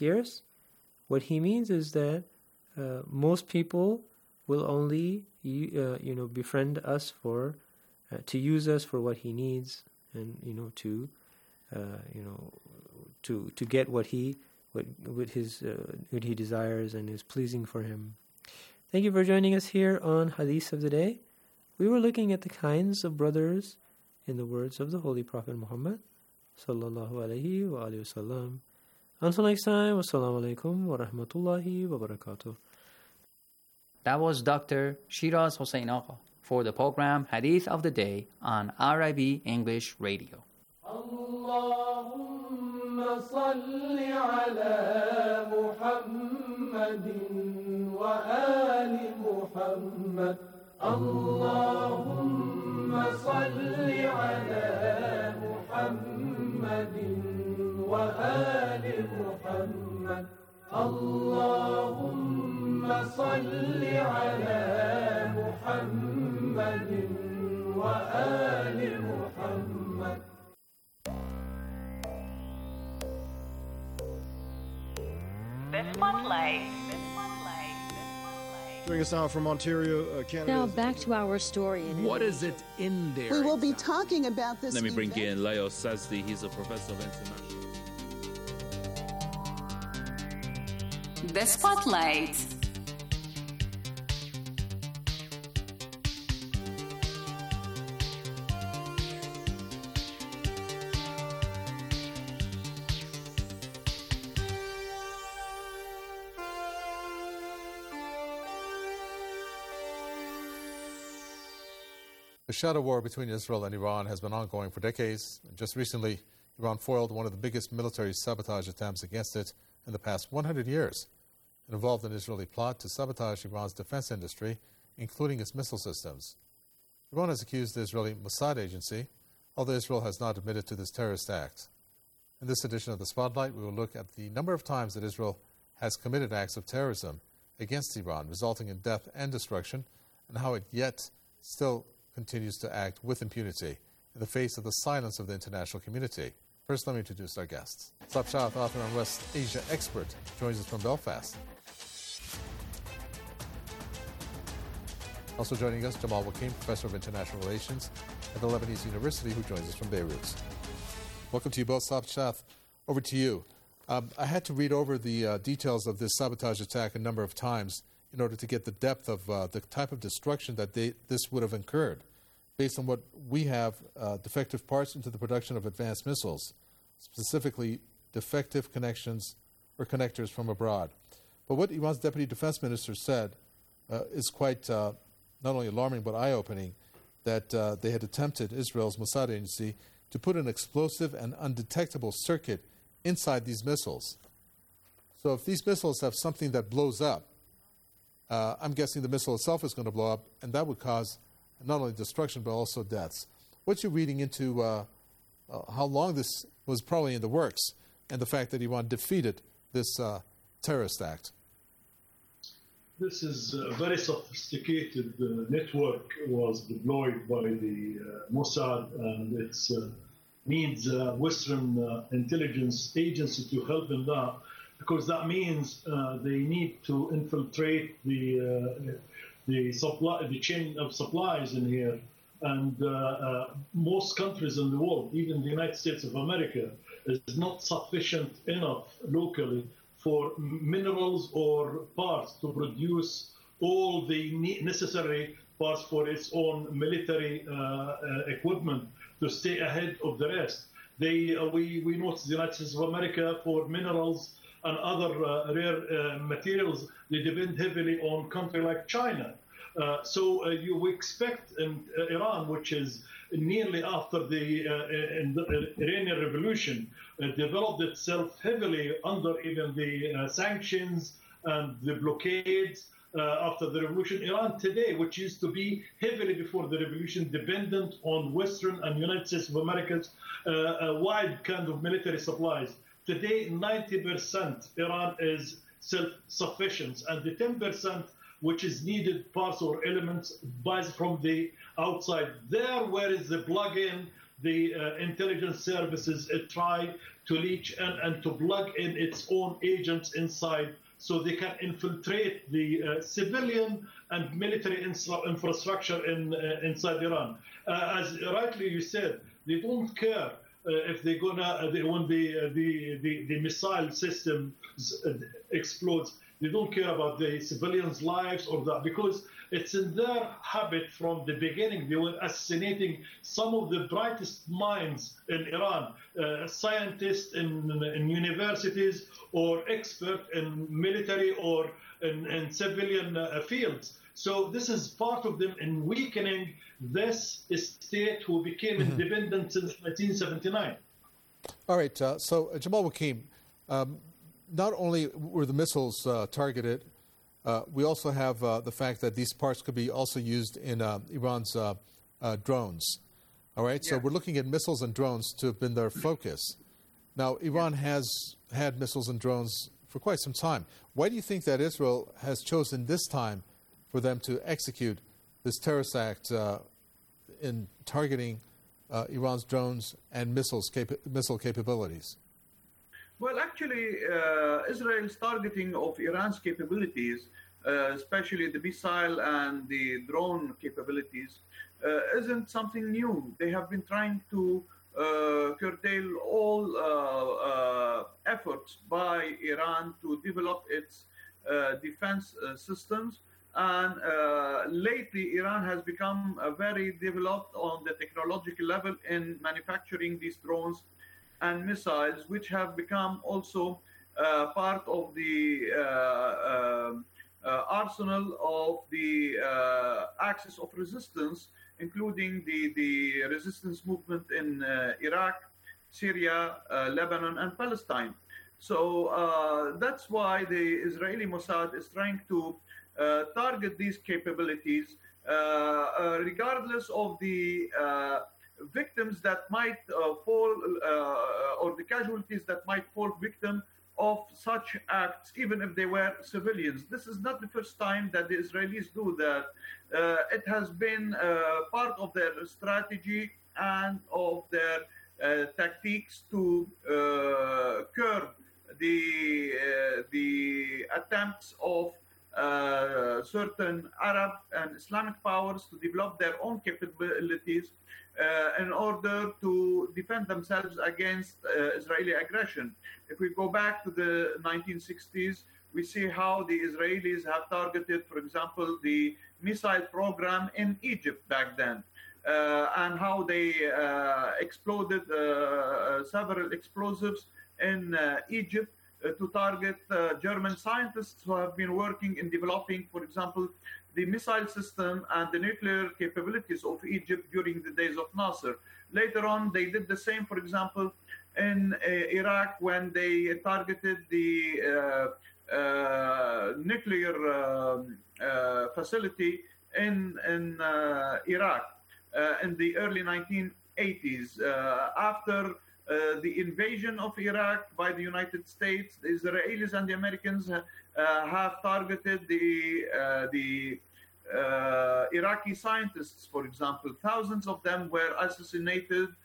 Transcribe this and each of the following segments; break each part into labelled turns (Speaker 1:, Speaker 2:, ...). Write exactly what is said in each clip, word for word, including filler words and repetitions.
Speaker 1: scarce, what he means is that uh, most people will only uh, you know befriend us for uh, to use us for what he needs, and you know to uh, you know to to get what he what what his uh, what he desires and is pleasing for him. Thank you for joining us here on Hadith of the Day. We were looking at the kinds of brothers in the words of the Holy Prophet Muhammad sallallahu alaihi wa alihi wasallam. Until next time, wassalamu alaikum wa rahmatullahi wa barakatuh.
Speaker 2: That was Doctor Shiraz Hossein Agha for the program Hadith of the Day on R I B English Radio.
Speaker 3: Allahumma salli ala Muhammadin wa ali Muhammad. Allahumma salli ala Muhammadin wa ali Muhammad. Allahumma salli ala Muhammadin wa ali Muhammad.
Speaker 4: The Spotlight.
Speaker 5: Joining us now from Ontario, uh, Canada.
Speaker 6: Now back to our story. In
Speaker 7: what is it in there?
Speaker 8: We will be talking about this.
Speaker 9: Let me bring
Speaker 8: event.
Speaker 9: in Leo Sazdi. He's a professor of international.
Speaker 4: The Spotlight.
Speaker 10: The shadow war between Israel and Iran has been ongoing for decades. Just recently, Iran foiled one of the biggest military sabotage attempts against it in the past one hundred years. It involved an Israeli plot to sabotage Iran's defense industry, including its missile systems. Iran has accused the Israeli Mossad agency, although Israel has not admitted to this terrorist act. In this edition of The Spotlight, we will look at the number of times that Israel has committed acts of terrorism against Iran, resulting in death and destruction, and how it yet still continues to act with impunity in the face of the silence of the international community. First, let me introduce our guests. Saab Shah, author and West Asia expert, joins us from Belfast. Also joining us, Jamal Wakim, professor of international relations at the Lebanese University, who joins us from Beirut. Welcome to you both. Saab Shah, over to you. Um, I had to read over the uh, details of this sabotage attack a number of times in order to get the depth of uh, the type of destruction that they, this would have incurred, based on what we have, uh, defective parts into the production of advanced missiles, specifically defective connections or connectors from abroad. But what Iran's deputy defense minister said uh, is quite uh, not only alarming but eye-opening, that uh, they had attempted, Israel's Mossad agency, to put an explosive and undetectable circuit inside these missiles. So if these missiles have something that blows up, Uh, I'm guessing the missile itself is going to blow up, and that would cause not only destruction but also deaths. What's your reading into uh, uh, how long this was probably in the works, and the fact that Iran defeated this uh, terrorist act?
Speaker 11: This is a very sophisticated uh, network was deployed by the uh, Mossad, and it uh, needs a Western uh, intelligence agency to help in that. Because that means uh, they need to infiltrate the uh, the supply, the chain of supplies in here, and uh, uh, most countries in the world, even the United States of America, is not sufficient enough locally for minerals or parts to produce all the necessary parts for its own military uh, uh, equipment to stay ahead of the rest. They uh, we we notice the United States of America for minerals and other uh, rare uh, materials, they depend heavily on a country like China. Uh, so uh, you expect in uh, Iran, which is nearly after the, uh, in the Iranian Revolution, uh, developed itself heavily under even the uh, sanctions and the blockades uh, after the revolution. Iran today, which used to be heavily before the revolution dependent on Western and United States of America's uh, uh, wide kind of military supplies, today, ninety percent Iran is self-sufficient, and the ten percent which is needed parts or elements buys from the outside. There, where is the plug-in, the uh, intelligence services uh, try to reach and, and to plug in its own agents inside so they can infiltrate the uh, civilian and military infra- infrastructure in, uh, inside Iran. Uh, as rightly you said, they don't care uh, if they're gonna, uh, they, when the, uh, the, the, the missile system explodes, they don't care about the civilians' lives or that, because it's in their habit from the beginning. They were assassinating some of the brightest minds in Iran, uh, scientists in, in universities or experts in military or in, in civilian uh, fields. So this is part of them in weakening this state who became mm-hmm. independent since nineteen seventy-nine.
Speaker 10: All right, uh, so uh, Jamal Wakim, um, not only were the missiles uh, targeted, uh, we also have uh, the fact that these parts could be also used in uh, Iran's uh, uh, drones. All right, yeah. So we're looking at missiles and drones to have been their focus. Now, Iran yeah. has had missiles and drones for quite some time. Why do you think that Israel has chosen this time for them to execute this terrorist act uh, in targeting uh, Iran's drones and missiles capa- missile capabilities?
Speaker 7: Well, actually, uh, Israel's targeting of Iran's capabilities, uh, especially the missile and the drone capabilities, uh, isn't something new. They have been trying to uh, curtail all uh, uh, efforts by Iran to develop its uh, defense uh, systems. And uh, lately, Iran has become uh, very developed on the technological level in manufacturing these drones and missiles, which have become also uh, part of the uh, uh, uh, arsenal of the uh, axis of resistance, including the, the resistance movement in uh, Iraq, Syria, uh, Lebanon, and Palestine. So uh, that's why the Israeli Mossad is trying to uh, target these capabilities, uh, uh, regardless of the uh, victims that might uh, fall, uh, or the casualties that might fall victim of such acts, even if they were civilians. This is not the first time that the Israelis do that. Uh, it has been uh, part of their strategy and of their uh, tactics to uh, curb the uh, the attempts of uh, certain Arab and Islamic powers to develop their own capabilities Uh, in order to defend themselves against uh, Israeli aggression. If we go back to the nineteen sixties, we see how the Israelis have targeted, for example, the missile program in Egypt back then, uh, and how they uh, exploded uh, several explosives in uh, Egypt uh, to target uh, German scientists who have been working in developing, for example, the missile system and the nuclear capabilities of Egypt during the days of Nasser. Later on, they did the same, for example, in uh, Iraq when they targeted the uh, uh, nuclear um, uh, facility in, in uh, Iraq uh, in the early nineteen eighties. Uh, after uh, the invasion of Iraq by the United States, the Israelis and the Americans uh, have targeted the uh, the uh, Iraqi scientists, for example. Thousands of them were assassinated uh,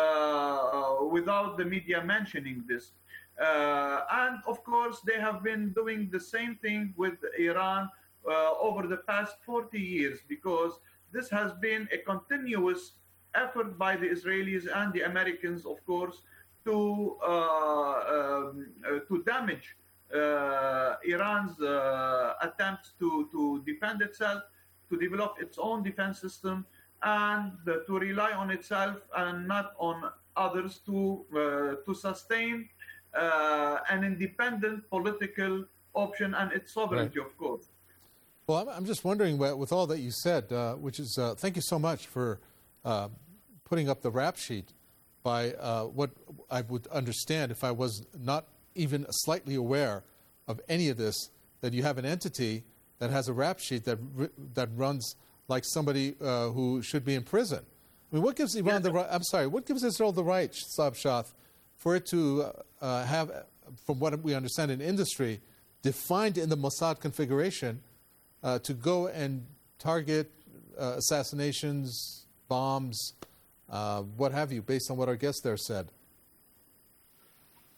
Speaker 7: without the media mentioning this. Uh, and of course, they have been doing the same thing with Iran uh, over the past forty years, because this has been a continuous effort by the Israelis and the Americans, of course, to uh, um, uh, to damage uh, Iran's uh, attempts to, to defend itself, to develop its own defense system, and uh, to rely on itself and not on others to uh, to sustain uh, an independent political option and its sovereignty, right. Of course.
Speaker 10: Well, I'm, I'm just wondering, with all that you said, uh, which is, uh, thank you so much for uh, putting up the rap sheet by uh, what I would understand if I was not even slightly aware of any of this, that you have an entity that has a rap sheet that that runs like somebody uh, who should be in prison. I mean, what gives Iran the right? I'm sorry, what gives Israel the right, Saab Shath, for it to uh, have, from what we understand in industry, defined in the Mossad configuration, uh, to go and target uh, assassinations, bombs, uh, what have you, based on what our guest there said?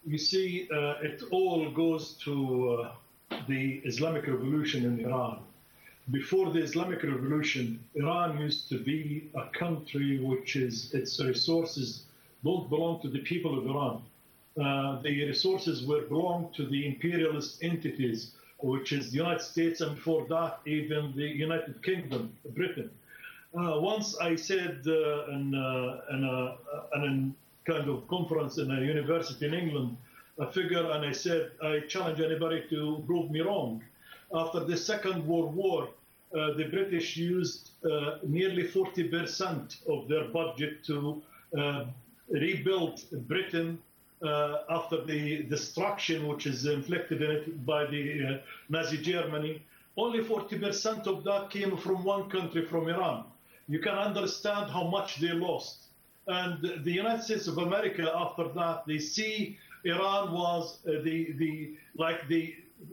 Speaker 11: you see, uh, it all goes to uh, the Islamic Revolution in Iran. Before the Islamic Revolution, Iran used to be a country which is, its resources don't belong to the people of Iran. Uh, the resources were belong to the imperialist entities, which is the United States, and before that, even the United Kingdom, Britain. Uh, once I said uh, in, uh, in, a, in a kind of conference in a university in England, a figure, and I said, I challenge anybody to prove me wrong. After the Second World War, uh, the British used uh, nearly forty percent of their budget to uh, rebuild Britain uh, after the destruction which is inflicted in it by the uh, Nazi Germany. Only forty percent of that came from one country, from Iran. You can understand how much they lost. And the United States of America, after that, they see Iran was uh, the, the, like the,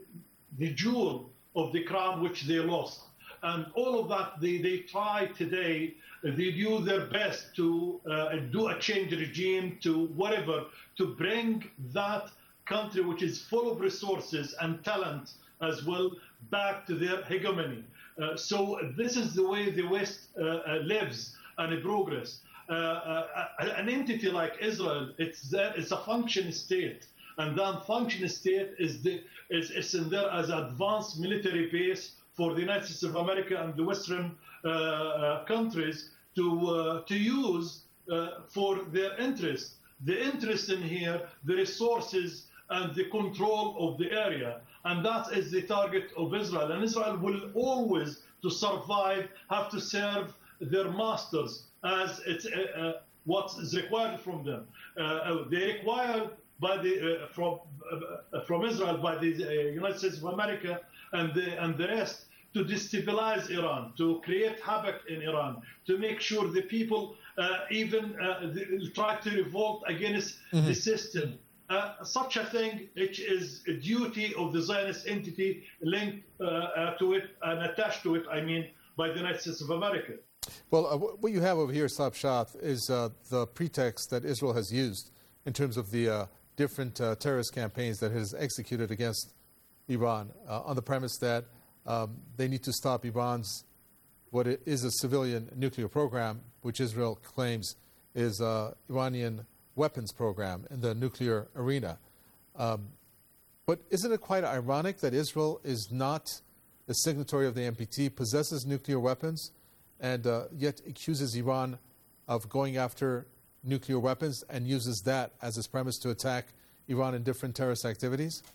Speaker 11: the jewel of the crown which they lost. And all of that, they, they try today, they do their best to uh, do a change regime, to whatever, to bring that country which is full of resources and talent as well back to their hegemony. Uh, so this is the way the West uh, uh, lives and progress. Uh, uh, an entity like Israel, it's there, it's a functioning state, and that functioning state is the is, is in there as an advanced military base for the United States of America and the Western uh, uh, countries to uh, to use uh, for their interest. The interest in here, the resources and the control of the area, and that is the target of Israel. And Israel will always, to survive, have to serve their masters as it's uh, uh, what is required from them. Uh, they require by the uh, from uh, from Israel by the uh, United States of America and the and the rest to destabilize Iran, to create havoc in Iran, to make sure the people uh, even uh, try to revolt against mm-hmm. the system. Uh, such a thing, which is a duty of the Zionist entity linked uh, uh, to it and attached to it, I mean, by the United States of America.
Speaker 10: Well, uh, what you have over here, Saab Shath, is uh, the pretext that Israel has used in terms of the uh, different uh, terrorist campaigns that it has executed against Iran uh, on the premise that um, they need to stop Iran's, what is a civilian nuclear program, which Israel claims is uh, Iranian weapons program in the nuclear arena. Um, but isn't it quite ironic that Israel is not a signatory of the N P T, possesses nuclear weapons, and uh, yet accuses Iran of going after nuclear weapons and uses that as its premise to attack Iran in different terrorist activities?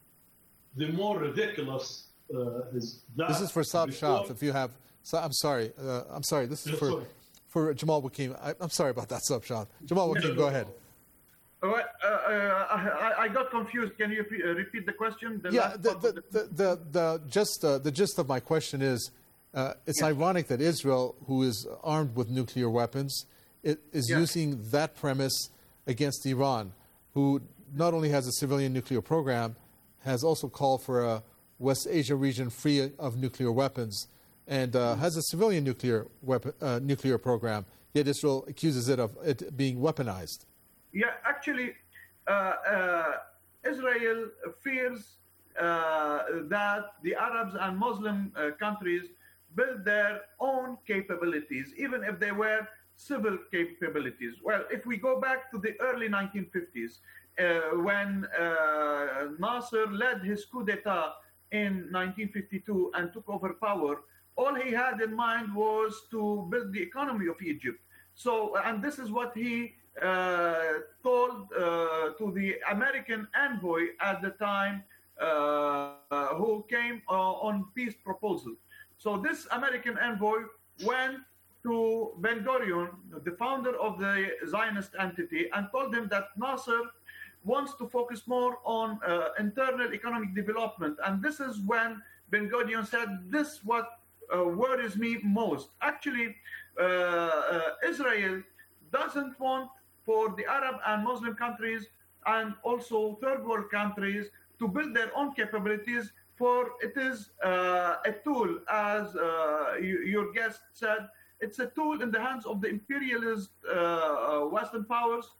Speaker 11: The more ridiculous uh, is that...
Speaker 10: This is for Saab Shath, if you have... So, I'm sorry. Uh, I'm sorry. This is
Speaker 11: yeah,
Speaker 10: for...
Speaker 11: Sorry.
Speaker 10: For Jamal Wakim, I, I'm sorry about that, Saab Shath. Jamal Wakim, go ahead.
Speaker 7: Uh, uh, I, I got confused. Can you repeat the question? The
Speaker 10: yeah, the, the, the, the, the, just, uh, the gist of my question is, uh, it's yeah. ironic that Israel, who is armed with nuclear weapons, it, is yeah. using that premise against Iran, who not only has a civilian nuclear program, has also called for a West Asia region free of nuclear weapons, and uh, has a civilian nuclear weapon, uh, nuclear program, yet Israel accuses it of it being weaponized.
Speaker 7: Yeah, actually, uh, uh, Israel fears uh, that the Arabs and Muslim uh, countries build their own capabilities, even if they were civil capabilities. Well, if we go back to the early nineteen fifties, uh, when uh, Nasser led his coup d'etat in nineteen fifty-two and took over power, all he had in mind was to build the economy of Egypt. So, and this is what he uh, told uh, to the American envoy at the time, uh, who came uh, on peace proposal. So this American envoy went to Ben Gurion, the founder of the Zionist entity, and told him that Nasser wants to focus more on uh, internal economic development. And this is when Ben Gurion said, this is what Uh, worries me most. Actually, uh, uh, Israel doesn't want for the Arab and Muslim countries and also third world countries to build their own capabilities, for it is uh, a tool, as uh, you, your guest said, it's a tool in the hands of the imperialist uh, Western powers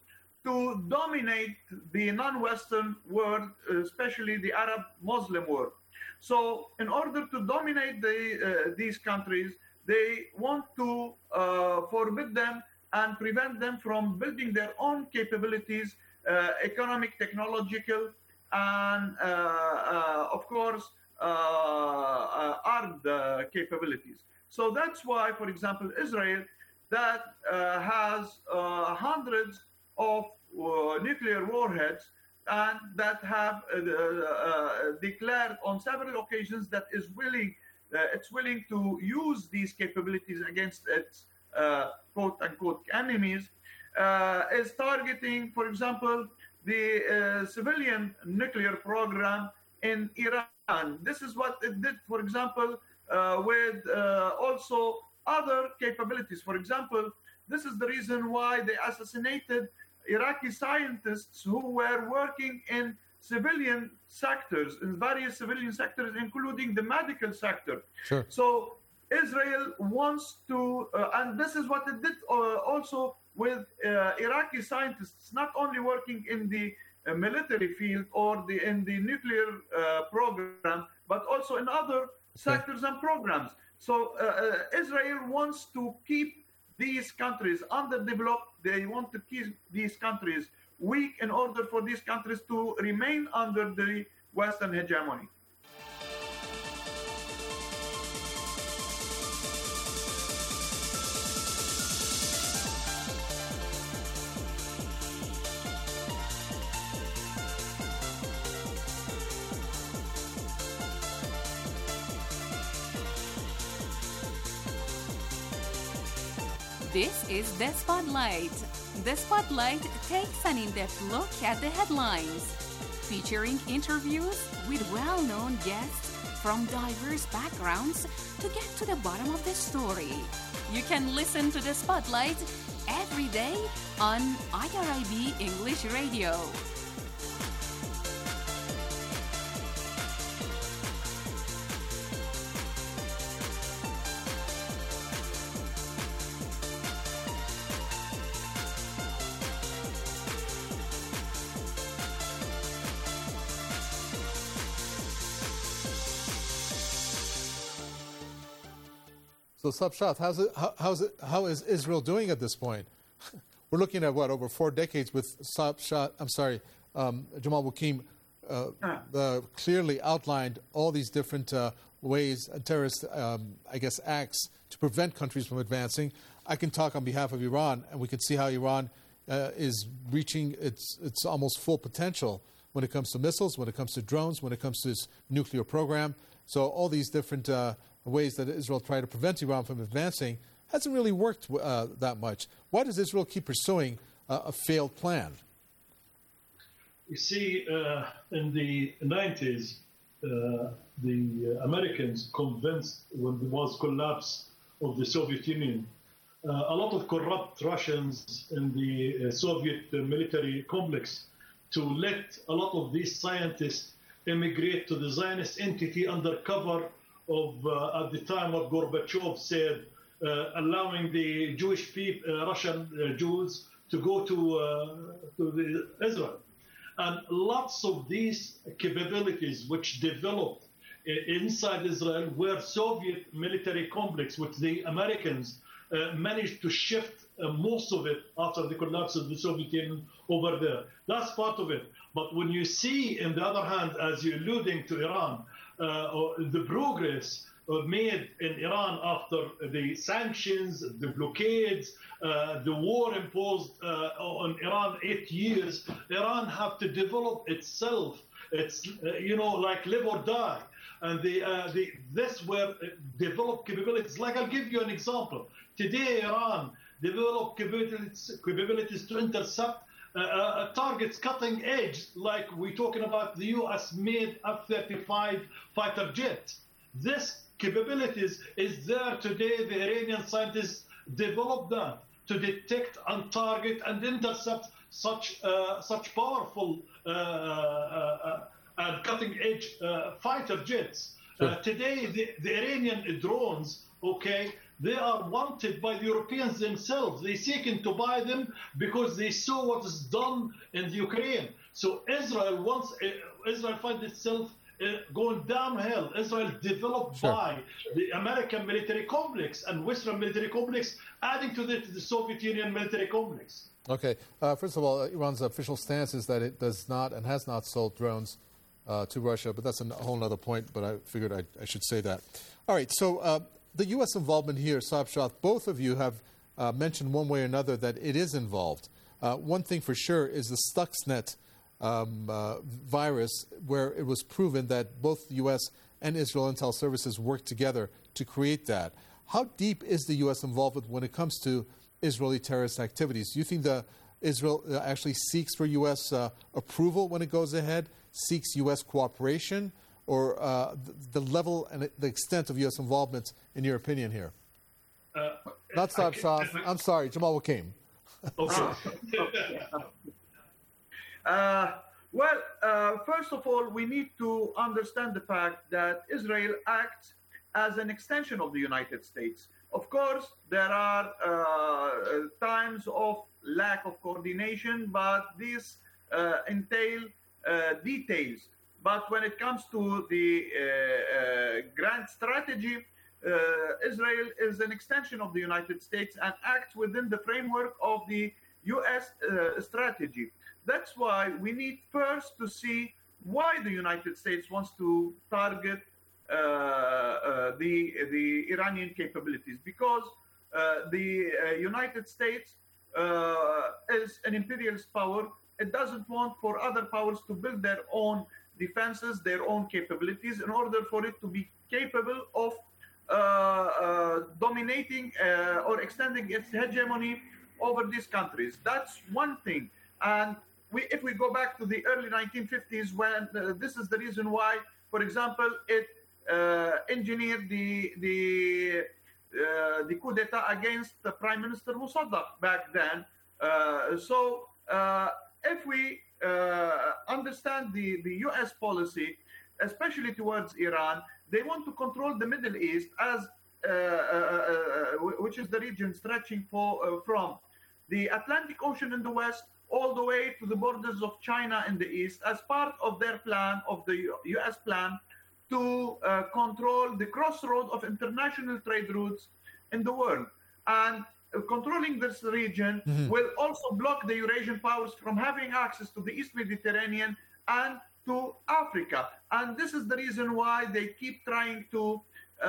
Speaker 7: to dominate the non-Western world, especially the Arab Muslim world. So in order to dominate the, uh, these countries, they want to uh, forbid them and prevent them from building their own capabilities, uh, economic, technological, and uh, uh, of course, uh, uh, armed uh, capabilities. So that's why, for example, Israel, that uh, has uh, hundreds of uh, nuclear warheads and that have uh, uh, declared on several occasions that is willing, uh, it's willing to use these capabilities against its uh, quote-unquote enemies, uh, is targeting, for example, the uh, civilian nuclear program in Iran. This is what it did, for example, uh, with uh, also other capabilities. For example, this is the reason why they assassinated Iraqi scientists who were working in civilian sectors, in various civilian sectors, including the medical sector.
Speaker 10: Sure.
Speaker 7: So Israel wants to, uh, and this is what it did uh, also with uh, Iraqi scientists, not only working in the uh, military field or the in the nuclear uh, program, but also in other sectors and programs. So uh, uh, Israel wants to keep these countries underdeveloped. They want to keep these countries weak in order for these countries to remain under the Western hegemony.
Speaker 4: This is The Spotlight. The Spotlight takes an in-depth look at the headlines, featuring interviews with well-known guests from diverse backgrounds to get to the bottom of the story. You can listen to The Spotlight every day on I R I B English Radio.
Speaker 10: So, Sabshat, how's it, how, how's it, how is Israel doing at this point? We're looking at what, over four decades with Sabshat, I'm sorry, um, Jamal Wakim uh, uh, clearly outlined all these different uh, ways, uh, terrorist, um, I guess, acts to prevent countries from advancing. I can talk on behalf of Iran, and we can see how Iran uh, is reaching its, its almost full potential when it comes to missiles, when it comes to drones, when it comes to its nuclear program. So all these different uh, ways that Israel tried to prevent Iran from advancing hasn't really worked uh, that much. Why does Israel keep pursuing uh, a failed plan?
Speaker 11: You see, uh, in the nineties, uh, the Americans convinced, when there was collapse of the Soviet Union, uh, a lot of corrupt Russians in the uh, Soviet uh, military complex to let a lot of these scientists immigrate to the Zionist entity under cover of, uh, at the time, what Gorbachev said, uh, allowing the Jewish people, uh, Russian uh, Jews, to go to, uh, to the Israel. And lots of these capabilities which developed inside Israel were Soviet military complex, which the Americans uh, managed to shift uh, most of it after the collapse of the Soviet Union over there. That's part of it. But when you see, on the other hand, as you're alluding to Iran, uh, the progress made in Iran after the sanctions, the blockades, uh, the war imposed uh, on Iran eight years, Iran have to develop itself. It's, uh, you know, like live or die. And the, uh, the, this were developed capabilities. Like, I'll give you an example. Today, Iran developed capabilities, capabilities to intercept uh, uh, targets cutting edge, like we're talking about the U S-made F thirty-five fighter jet. This capabilities is there today. The Iranian scientists developed that to detect and target and intercept such uh, such powerful uh, uh, and cutting-edge uh, fighter jets. Sure. Uh, today, the, the Iranian drones, okay, they are wanted by the Europeans themselves. They seeking to buy them because they saw what is done in the Ukraine. So Israel wants, uh, Israel finds itself uh, going downhill. Israel developed
Speaker 10: Sure.
Speaker 11: by the American military complex and Western military complex, adding to the, to the Soviet Union military complex.
Speaker 10: Okay. Uh, first of all, Iran's official stance is that it does not and has not sold drones uh, to Russia, but that's a whole other point, but I figured I, I should say that. All right, so uh, the U S involvement here, Saab Shah, both of you have uh, mentioned one way or another that it is involved. Uh, one thing for sure is the Stuxnet um, uh, virus, where it was proven that both the U S and Israel intel services worked together to create that. How deep is the U S involvement when it comes to Israeli terrorist activities? Do you think the Israel uh, actually seeks for U S uh, approval when it goes ahead, seeks U S cooperation, or uh, the, the level and the extent of U S involvement, in your opinion, here?
Speaker 11: Uh,
Speaker 10: Not Saab Shah. I'm sorry, Jamal Wakim.
Speaker 11: Okay.
Speaker 7: Uh, well, uh, first of all, we need to understand the fact that Israel acts as an extension of the United States. Of course, there are uh, times of lack of coordination, but these uh, entail uh, details. But when it comes to the uh, uh, grand strategy, uh, Israel is an extension of the United States and acts within the framework of the U S uh, strategy. That's why we need first to see why the United States wants to target uh, uh, the, the Iranian capabilities, because uh, the uh, United States uh, is an imperialist power. It doesn't want for other powers to build their own defenses, their own capabilities, in order for it to be capable of uh, uh, dominating uh, or extending its hegemony over these countries. That's one thing. And we, if we go back to the early nineteen fifties, when uh, this is the reason why, for example, it uh, engineered the the uh, the coup d'etat against the Prime Minister Mossadegh back then. Uh, so uh, if we uh, understand the, the U S policy, especially towards Iran, they want to control the Middle East, as uh, uh, uh, which is the region stretching for, uh, from the Atlantic Ocean in the west all the way to the borders of China in the east, as part of their plan, of the U S plan, to uh, control the crossroad of international trade routes in the world. And uh, controlling this region mm-hmm. will also block the Eurasian powers from having access to the East Mediterranean and to Africa. And this is the reason why they keep trying to uh,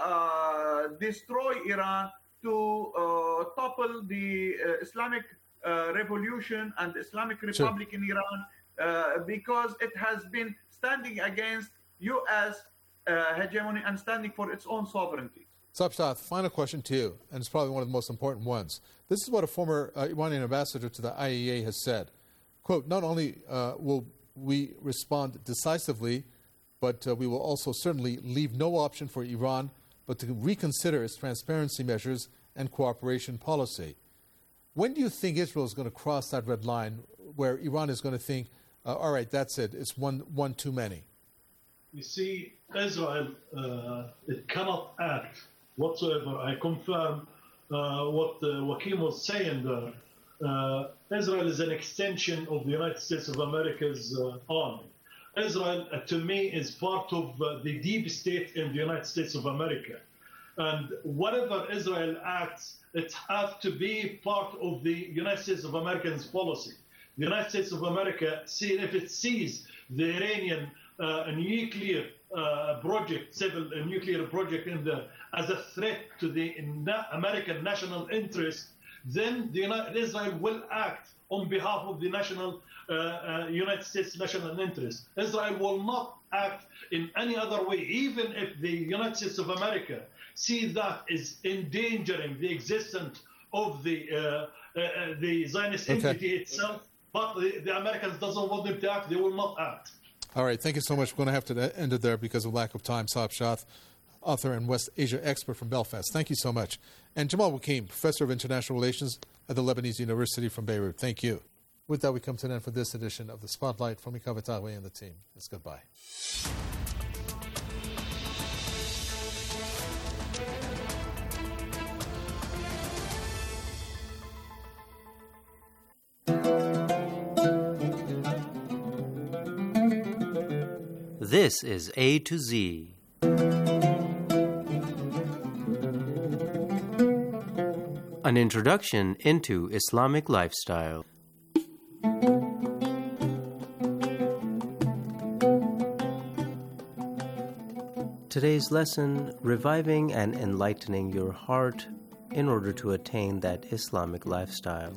Speaker 7: uh, destroy Iran, to uh, topple the uh, Islamic uh, Revolution and the Islamic Republic sure. in Iran, uh, because it has been standing against U S uh, hegemony and standing for its own sovereignty.
Speaker 10: Saab Shah, final question to you, and it's probably one of the most important ones. This is what a former uh, Iranian ambassador to the I A E A has said. Quote, not only uh, will we respond decisively, but uh, we will also certainly leave no option for Iran but to reconsider its transparency measures and cooperation policy. When do you think Israel is going to cross that red line where Iran is going to think, uh, all right, that's it, it's one, one too many?
Speaker 11: You see, Israel, uh, it cannot act whatsoever. I confirm uh, what uh, Wakim was saying there. Uh, Israel is an extension of the United States of America's uh, army. Israel, uh, to me, is part of uh, the deep state in the United States of America. And whatever Israel acts, it has to be part of the United States of America's policy. The United States of America, see, if it sees the Iranian uh, nuclear uh, project, civil uh, nuclear project in the, as a threat to the na- American national interest, then the United, Israel will act on behalf of the national uh, uh, United States national interest. Israel will not act in any other way, even if the United States of America see that is endangering the existence of the uh, uh, the Zionist
Speaker 10: okay.
Speaker 11: entity itself. But the, the Americans doesn't want them to act; they will not act.
Speaker 10: All right, thank you so much. We're going to have to end it there because of lack of time. Saab Shah, author and West Asia expert from Belfast. Thank you so much. And Jamal Wakim, professor of international relations at the Lebanese University from Beirut. Thank you. With that, we come to an end for this edition of The Spotlight. From Ikav Atagwe and the team, it's goodbye.
Speaker 1: This is A to Z. An introduction into Islamic lifestyle. Today's lesson, reviving and enlightening your heart in order to attain that Islamic lifestyle.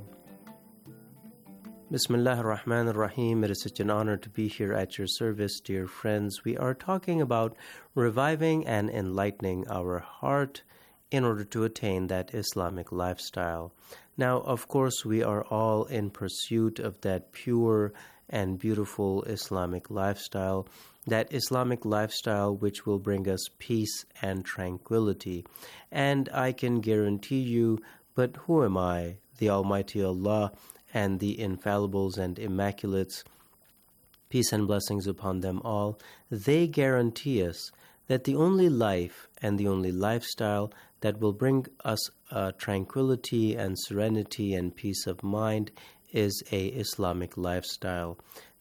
Speaker 1: Bismillah ar-Rahman ar-Rahim. It is such an honor to be here at your service, dear friends. We are talking about reviving and enlightening our heart in order to attain that Islamic lifestyle. Now, of course, we are all in pursuit of that pure and beautiful Islamic lifestyle, that Islamic lifestyle which will bring us peace and tranquility. And I can guarantee you, but who am I? The Almighty Allah and the infallibles and immaculates, peace and blessings upon them all, they guarantee us that the only life and the only lifestyle that will bring us uh, tranquility and serenity and peace of mind is a Islamic lifestyle.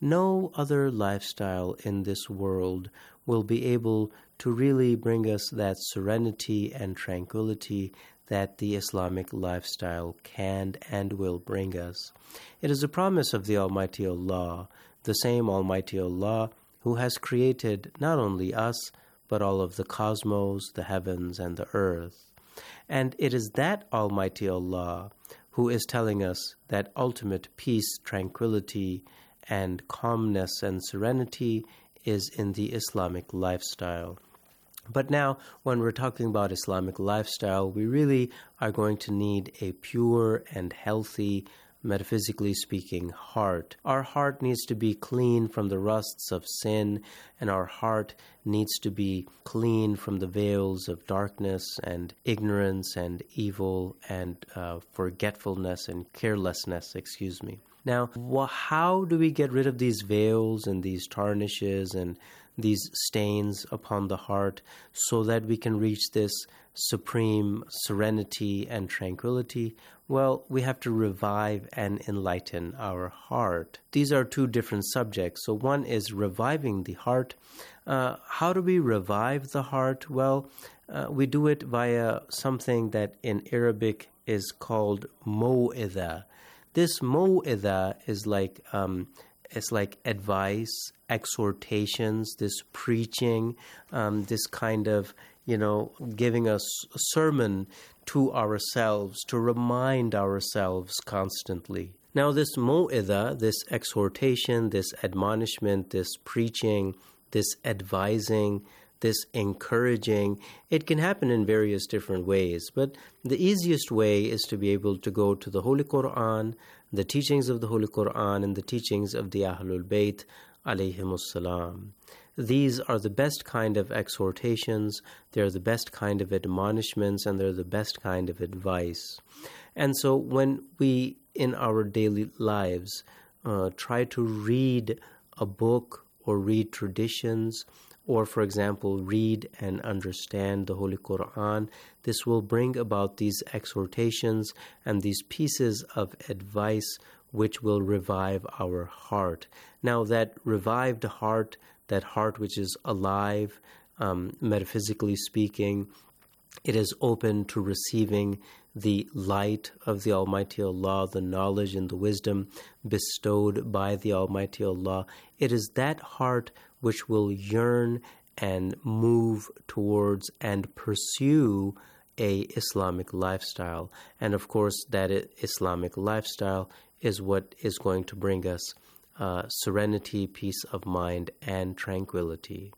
Speaker 1: No other lifestyle in this world will be able to really bring us that serenity and tranquility that the Islamic lifestyle can and will bring us. It is a promise of the Almighty Allah, the same Almighty Allah who has created not only us, but all of the cosmos, the heavens, and the earth. And it is that Almighty Allah who is telling us that ultimate peace, tranquility, and calmness and serenity is in the Islamic lifestyle. But now, when we're talking about Islamic lifestyle, we really are going to need a pure and healthy, metaphysically speaking, heart. Our heart needs to be clean from the rusts of sin, and our heart needs to be clean from the veils of darkness and ignorance and evil and uh, forgetfulness and carelessness, excuse me. Now, wh- how do we get rid of these veils and these tarnishes and these stains upon the heart so that we can reach this supreme serenity and tranquility? Well, we have to revive and enlighten our heart. These are two different subjects. So one is reviving the heart. Uh, how do we revive the heart? Well, uh, we do it via something that in Arabic is called mo'idha. This mo'idha is like um, it's like advice, exhortations, this preaching, um, this kind of, you know, giving us a sermon to ourselves, to remind ourselves constantly. Now, this mo'idha, this exhortation, this admonishment, this preaching, this advising, this encouraging, it can happen in various different ways. But the easiest way is to be able to go to the Holy Quran, the teachings of the Holy Quran, and the teachings of the Ahlul Bayt, alayhimus salam. These are the best kind of exhortations, they're the best kind of admonishments, and they're the best kind of advice. And so when we, in our daily lives, uh, try to read a book or read traditions, or, for example, read and understand the Holy Quran, this will bring about these exhortations and these pieces of advice which will revive our heart. Now, that revived heart, that heart which is alive, um, metaphysically speaking, it is open to receiving the light of the Almighty Allah, the knowledge and the wisdom bestowed by the Almighty Allah. It is that heart which will yearn and move towards and pursue a Islamic lifestyle. And of course, that Islamic lifestyle is what is going to bring us uh, serenity, peace of mind, and tranquility.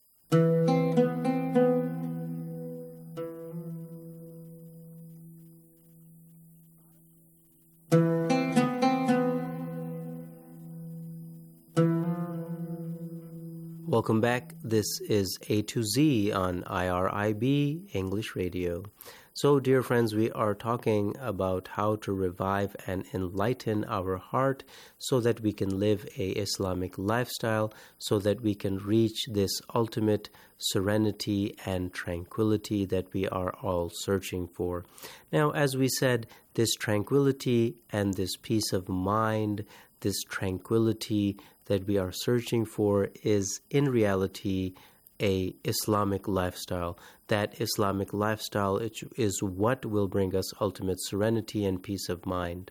Speaker 1: Welcome back. This is A to Z on I R I B English Radio. So, dear friends, we are talking about how to revive and enlighten our heart so that we can live a Islamic lifestyle, so that we can reach this ultimate serenity and tranquility that we are all searching for. Now, as we said, this tranquility and this peace of mind, this tranquility, that we are searching for is in reality a Islamic lifestyle. That Islamic lifestyle is what will bring us ultimate serenity and peace of mind.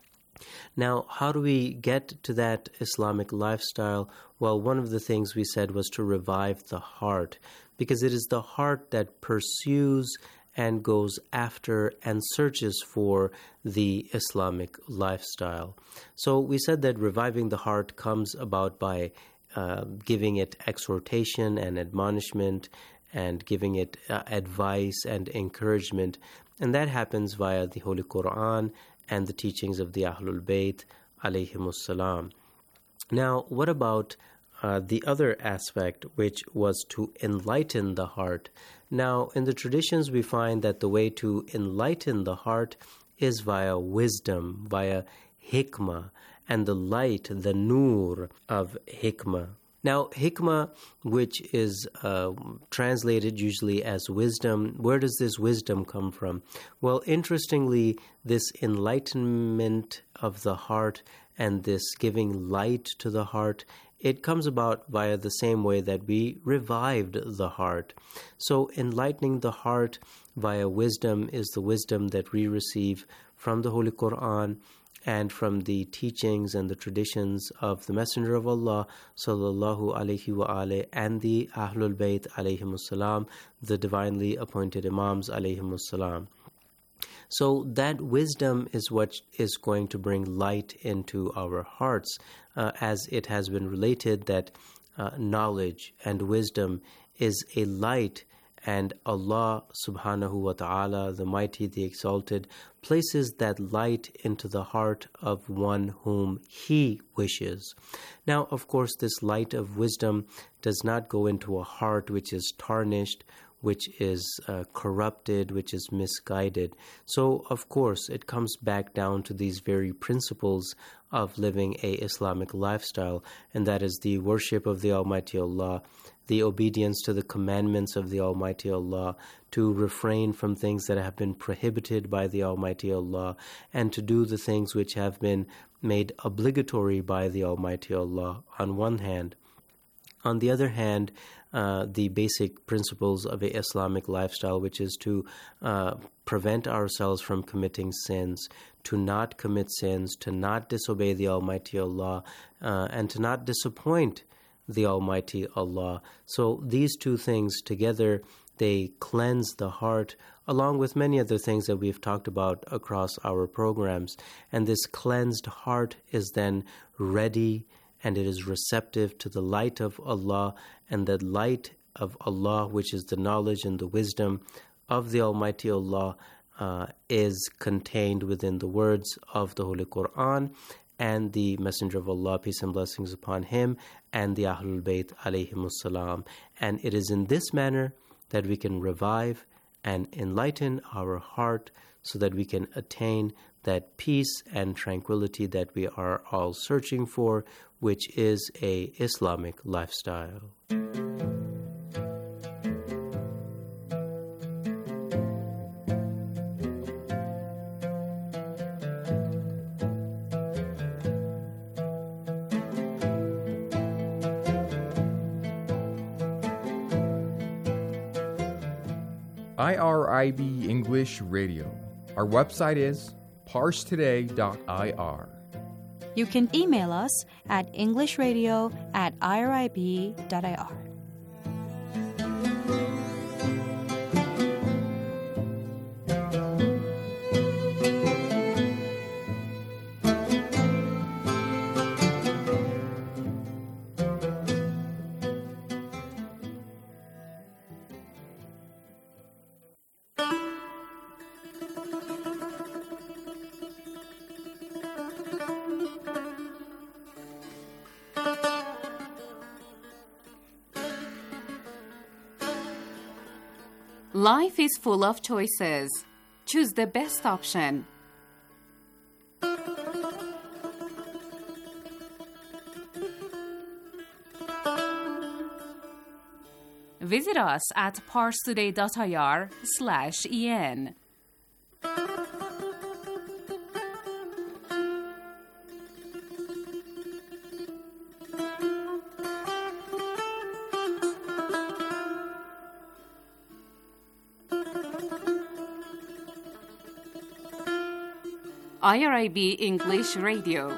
Speaker 1: Now, how do we get to that Islamic lifestyle? Well, one of the things we said was to revive the heart, because it is the heart that pursues and goes after and searches for the Islamic lifestyle. So we said that reviving the heart comes about by uh, giving it exhortation and admonishment and giving it uh, advice and encouragement. And that happens via the Holy Quran and the teachings of the Ahlul Bayt, alayhimus salam. Now, what about uh, the other aspect, which was to enlighten the heart? Now, in the traditions, we find that the way to enlighten the heart is via wisdom, via hikmah, and the light, the nur of hikmah. Now, hikmah, which is uh, translated usually as wisdom, where does this wisdom come from? Well, interestingly, this enlightenment of the heart and this giving light to the heart, it comes about via the same way that we revived the heart. So enlightening the heart via wisdom is the wisdom that we receive from the Holy Quran and from the teachings and the traditions of the Messenger of Allah sallallahu alaihi wa alaihi and the Ahlul Bayt alayhimus salam, the divinely appointed Imams alayhimus salam. So that wisdom is what is going to bring light into our hearts, uh, as it has been related that uh, knowledge and wisdom is a light, and Allah subhanahu wa ta'ala, the mighty, the exalted, places that light into the heart of one whom He wishes. Now, of course, this light of wisdom does not go into a heart which is tarnished, which is uh, corrupted, which is misguided. So, of course, it comes back down to these very principles of living a Islamic lifestyle, and that is the worship of the Almighty Allah, the obedience to the commandments of the Almighty Allah, to refrain from things that have been prohibited by the Almighty Allah, and to do the things which have been made obligatory by the Almighty Allah on one hand. On the other hand, uh, the basic principles of a Islamic lifestyle, which is to uh, prevent ourselves from committing sins, to not commit sins, to not disobey the Almighty Allah, uh, and to not disappoint the Almighty Allah. So these two things together, they cleanse the heart, along with many other things that we've talked about across our programs. And this cleansed heart is then ready and it is receptive to the light of Allah, and the light of Allah, which is the knowledge and the wisdom of the Almighty Allah, uh, is contained within the words of the Holy Quran and the Messenger of Allah, peace and blessings upon him, and the Ahlul Bayt alayhimus salam. And it is in this manner that we can revive and enlighten our heart so that we can attain that peace and tranquility that we are all searching for, which is a Islamic lifestyle.
Speaker 8: I R I B English Radio. Our website is parse today dot I R.
Speaker 6: You can email us at englishradio at irib dot I R.
Speaker 4: Life is full of choices. Choose the best option. Visit us at parse today dot I R slash E N. I R I B English Radio.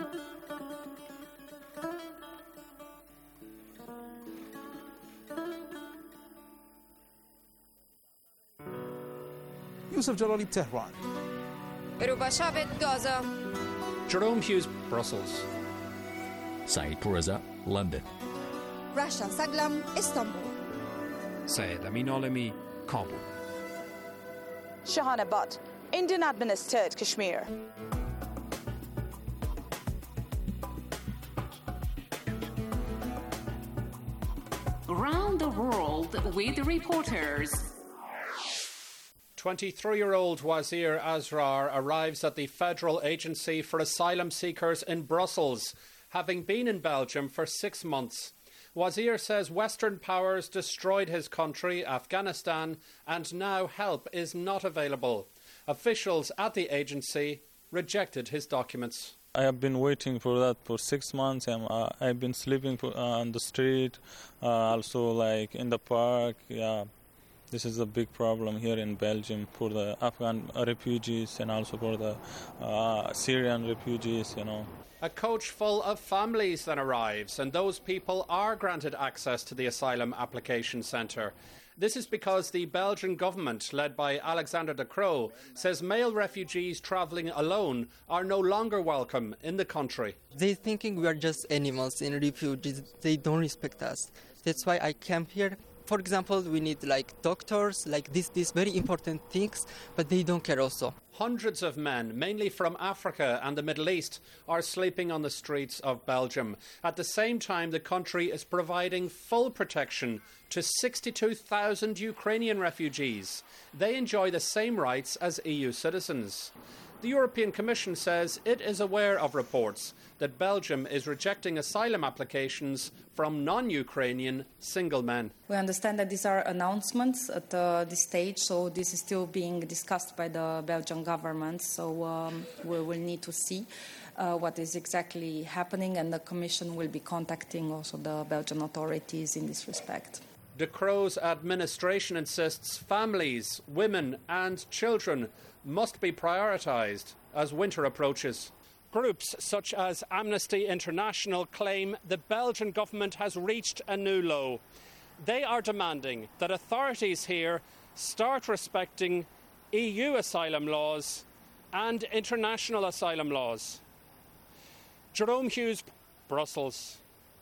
Speaker 12: Yusuf Jalali, Tehran.
Speaker 13: Rubashavit, Gaza.
Speaker 14: Jerome Hughes, Brussels.
Speaker 15: Saeed Pourreza, London.
Speaker 13: Rasha Saglam, Istanbul.
Speaker 16: Syed Amin Alami, Kabul.
Speaker 17: Shahana Butt, Indian administered Kashmir.
Speaker 4: Around the world with reporters.
Speaker 14: twenty-three-year-old Wazir Asrar arrives at the Federal Agency for Asylum Seekers in Brussels, having been in Belgium for six months. Wazir says Western powers destroyed his country, Afghanistan, and now help is not available. Officials at the agency rejected his documents.
Speaker 18: I have been waiting for that for six months. I'm, uh, I've been sleeping for, uh, on the street, uh, also like in the park. Yeah, this is a big problem here in Belgium for the Afghan refugees and also for the uh, Syrian refugees, you know.
Speaker 14: A coach full of families then arrives, and those people are granted access to the asylum application centre. This is because the Belgian government, led by Alexander De Croo, says male refugees travelling alone are no longer welcome in the country.
Speaker 19: They're thinking we are just animals in refugees. They don't respect us. That's why I came here. For example, we need like doctors, like this, these very important things, but they don't care also.
Speaker 14: Hundreds of men, mainly from Africa and the Middle East, are sleeping on the streets of Belgium. At the same time, the country is providing full protection to sixty-two thousand Ukrainian refugees. They enjoy the same rights as E U citizens. The European Commission says it is aware of reports that Belgium is rejecting asylum applications from non-Ukrainian single men.
Speaker 20: We understand that these are announcements at uh, this stage, so this is still being discussed by the Belgian government, so um, we will need to see uh, what is exactly happening, and the Commission will be contacting also the Belgian authorities in this respect.
Speaker 14: De Croo's administration insists families, women and children must be prioritised as winter approaches. Groups such as Amnesty International claim the Belgian government has reached a new low. They are demanding that authorities here start respecting E U asylum laws and international asylum laws. Jerome Hughes, Brussels.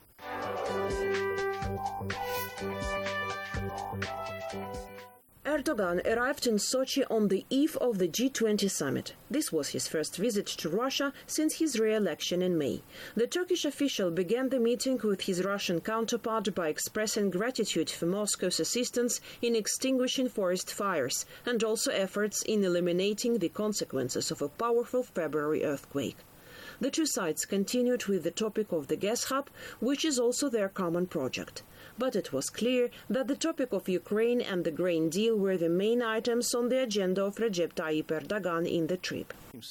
Speaker 21: Erdogan arrived in Sochi on the eve of the G twenty summit. This was his first visit to Russia since his re-election in May. The Turkish official began the meeting with his Russian counterpart by expressing gratitude for Moscow's assistance in extinguishing forest fires and also efforts in eliminating the consequences of a powerful February earthquake. The two sides continued with the topic of the gas hub, which is also their common project. But it was clear that the topic of Ukraine and the grain deal were the main items on the agenda of Recep Tayyip Erdogan in the trip.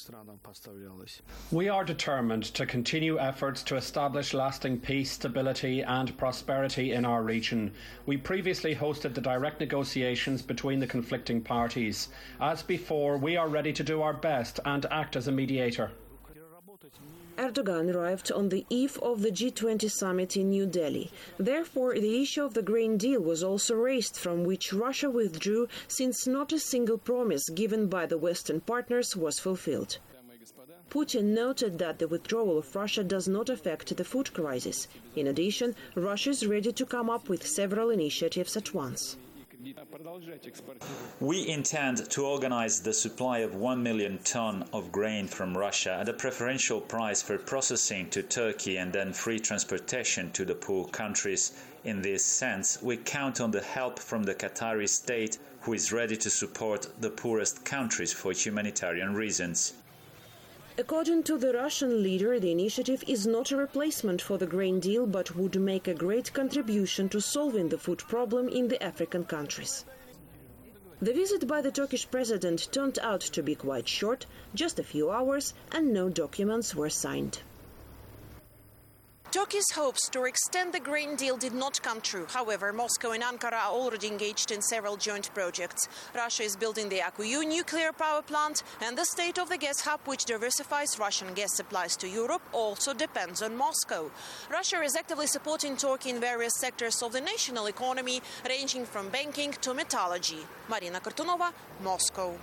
Speaker 14: We are determined to continue efforts to establish lasting peace, stability and prosperity in our region. We previously hosted the direct negotiations between the conflicting parties. As before, we are ready to do our best and act as a mediator.
Speaker 21: Erdogan arrived on the eve of the G twenty summit in New Delhi. Therefore, the issue of the grain deal was also raised, from which Russia withdrew, since not a single promise given by the Western partners was fulfilled. Putin noted that the withdrawal of Russia does not affect the food crisis. In addition, Russia is ready to come up with several initiatives at once.
Speaker 22: We intend to organize the supply of one million ton of grain from Russia at a preferential price for processing to Turkey and then free transportation to the poor countries. In this sense, we count on the help from the Qatari state, who is ready to support the poorest countries for humanitarian reasons.
Speaker 21: According to the Russian leader, the initiative is not a replacement for the grain deal, but would make a great contribution to solving the food problem in the African countries. The visit by the Turkish president turned out to be quite short, just a few hours, and no documents were signed. Turkey's hopes to extend the grain deal did not come true. However, Moscow and Ankara are already engaged in several joint projects. Russia is building the Akuyu nuclear power plant, and the state of the gas hub, which diversifies Russian gas supplies to Europe, also depends on Moscow. Russia is actively supporting Turkey in various sectors of the national economy, ranging from banking to metallurgy. Marina Kartunova, Moscow.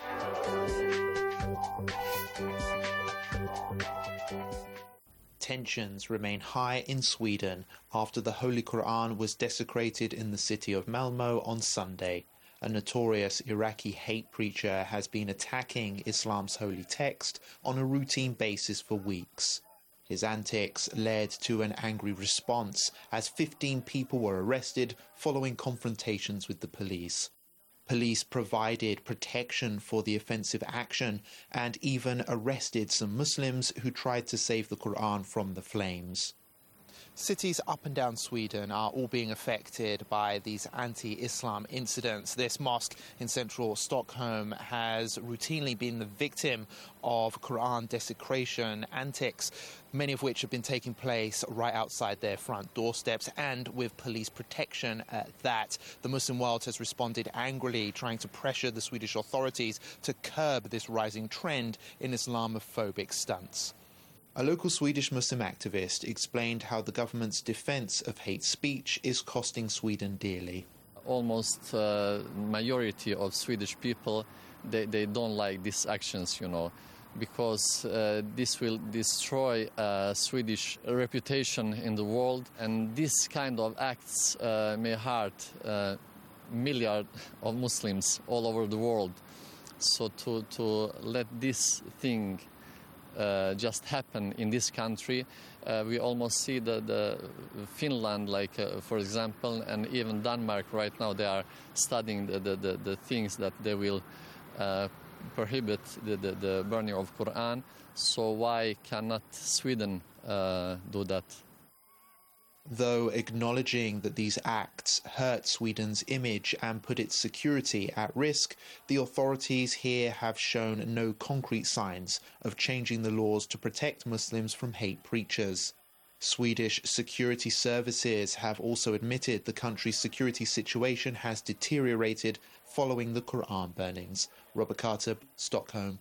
Speaker 2: Tensions remain high in Sweden after the Holy Quran was desecrated in the city of Malmö on Sunday. A notorious Iraqi hate preacher has been attacking Islam's holy text on a routine basis for weeks. His antics led to an angry response as fifteen people were arrested following confrontations with the police. Police provided protection for the offensive action and even arrested some Muslims who tried to save the Quran from the flames. Cities up and down Sweden are all being affected by these anti-Islam incidents. This mosque in central Stockholm has routinely been the victim of Quran desecration antics, many of which have been taking place right outside their front doorsteps and with police protection at that. The Muslim world has responded angrily, trying to pressure the Swedish authorities to curb this rising trend in Islamophobic stunts. A local Swedish Muslim activist explained how the government's defense of hate speech is costing Sweden dearly.
Speaker 12: Almost uh, majority of Swedish people, they, they don't like these actions, you know, because uh, this will destroy uh, Swedish reputation in the world, and this kind of acts uh, may hurt uh, millions of Muslims all over the world. So to, to let this thing Uh, just happen in this country. Uh, we almost see the, the Finland, like uh, for example, and even Denmark right now, they are studying the, the, the, the things that they will uh, prohibit the, the, the burning of Quran. So why cannot Sweden uh, do that?
Speaker 2: Though acknowledging that these acts hurt Sweden's image and put its security at risk, the authorities here have shown no concrete signs of changing the laws to protect Muslims from hate preachers. Swedish security services have also admitted the country's security situation has deteriorated following the Quran burnings. Robert Carter, Stockholm.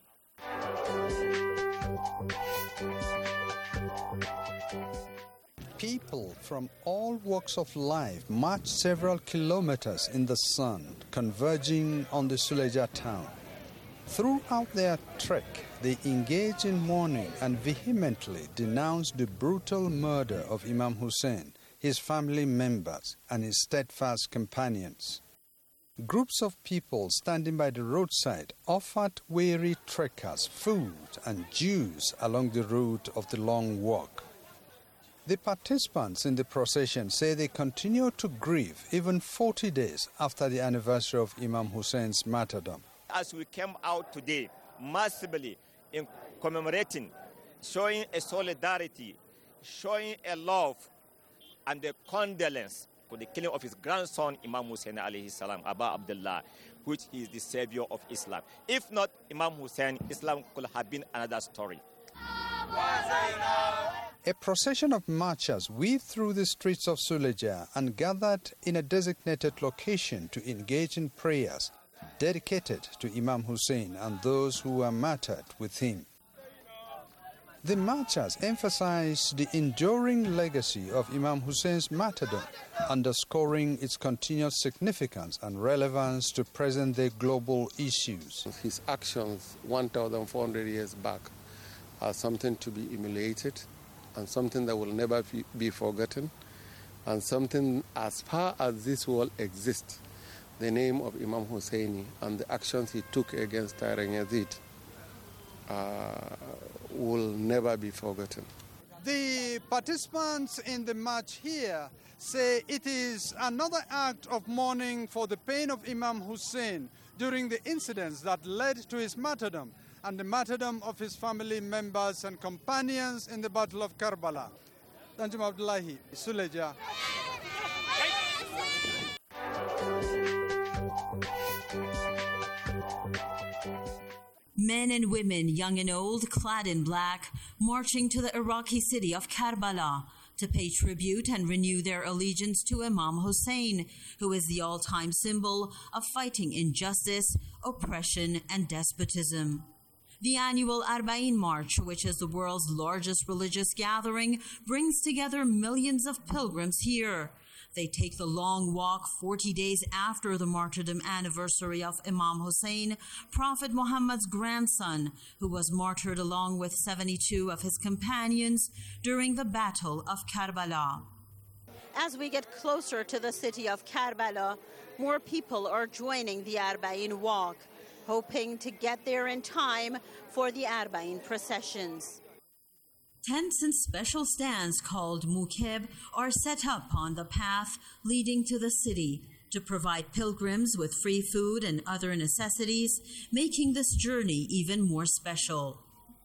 Speaker 23: People from all walks of life march several kilometers in the sun, converging on the Suleja town. Throughout their trek, they engage in mourning and vehemently denounce the brutal murder of Imam Hussein, his family members, and his steadfast companions. Groups of people standing by the roadside offered weary trekkers food and juice along the route of the long walk. The participants in the procession say they continue to grieve even forty days after the anniversary of Imam Hussein's martyrdom.
Speaker 24: As we came out today, massively in commemorating, showing a solidarity, showing a love and a condolence for the killing of his grandson, Imam Hussein alayhi salam, Aba Abdullah, which is the savior of Islam. If not Imam Hussein, Islam could have been another story.
Speaker 23: A procession of marchers weaved through the streets of Suleja and gathered in a designated location to engage in prayers dedicated to Imam Hussein and those who were martyred with him. The marchers emphasized the enduring legacy of Imam Hussein's martyrdom, underscoring its continued significance and relevance to present-day global issues.
Speaker 25: His actions one thousand four hundred years back are something to be emulated, and something that will never be forgotten, and something as far as this world exists, the name of Imam Husseini and the actions he took against Tyrant Yazid uh, will never be forgotten.
Speaker 23: The participants in the march here say it is another act of mourning for the pain of Imam Hussein during the incidents that led to his martyrdom and the martyrdom of his family members and companions in the Battle of Karbala. Danjum Abdullahi, Suleja.
Speaker 26: Men and women, young and old, clad in black, marching to the Iraqi city of Karbala,
Speaker 3: to pay tribute and renew their allegiance to Imam Hussein, who is the all-time symbol of fighting injustice, oppression, and despotism. The annual Arba'in March, which is the world's largest religious gathering, brings together millions of pilgrims here. They take the long walk forty days after the martyrdom anniversary of Imam Hussein, Prophet Muhammad's grandson, who was martyred along with seventy-two of his companions during the Battle of Karbala.
Speaker 5: As we get closer to the city of Karbala, more people are joining the Arba'in walk, hoping to get there in time for the Arba'in processions.
Speaker 3: Tents and special stands called mukeb are set up on the path leading to the city to provide pilgrims with free food and other necessities, making this journey even more special.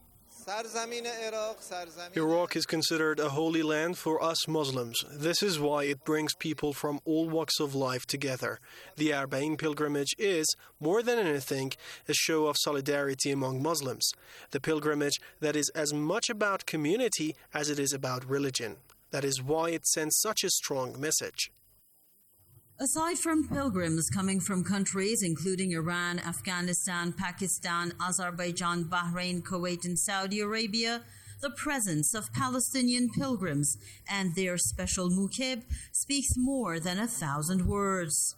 Speaker 7: Iraq is considered a holy land for us Muslims. This is why it brings people from all walks of life together. The Arba'in pilgrimage is, more than anything, a show of solidarity among Muslims. The pilgrimage that is as much about community as it is about religion. That is why it sends such a strong message.
Speaker 3: Aside from pilgrims coming from countries including Iran, Afghanistan, Pakistan, Azerbaijan, Bahrain, Kuwait, and Saudi Arabia, the presence of Palestinian pilgrims and their special mukeb speaks more than a thousand words.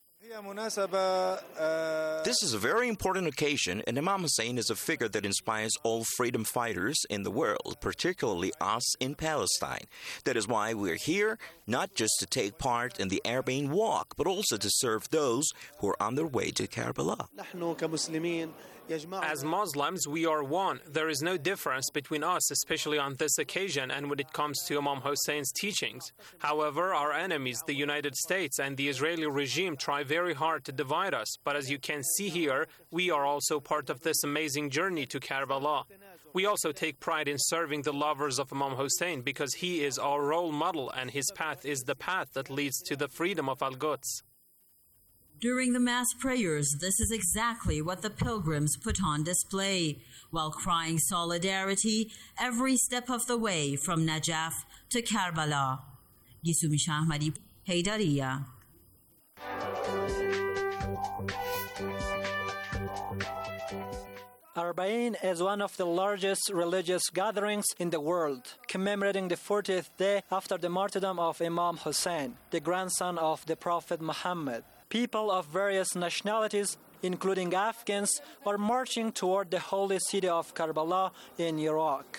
Speaker 9: This is a very important occasion, and Imam Hussein is a figure that inspires all freedom fighters in the world, particularly us in Palestine. That is why we're here, not just to take part in the Arba'in walk, but also to serve those who are on their way to Karbala.
Speaker 11: As Muslims, we are one. There is no difference between us, especially on this occasion and when it comes to Imam Hussein's teachings. However, our enemies, the United States and the Israeli regime, try very hard to divide us. But as you can see here, we are also part of this amazing journey to Karbala. We also take pride in serving the lovers of Imam Hussein because he is our role model and his path is the path that leads to the freedom of Al-Quds.
Speaker 3: During the mass prayers, this is exactly what the pilgrims put on display, while crying solidarity every step of the way from Najaf to Karbala. Gisumi Shahmadi, Haydariya.
Speaker 26: Arba'in is one of the largest religious gatherings in the world, commemorating the fortieth day after the martyrdom of Imam Hussein, the grandson of the Prophet Muhammad. People of various nationalities, including Afghans, are marching toward the holy city of Karbala in Iraq.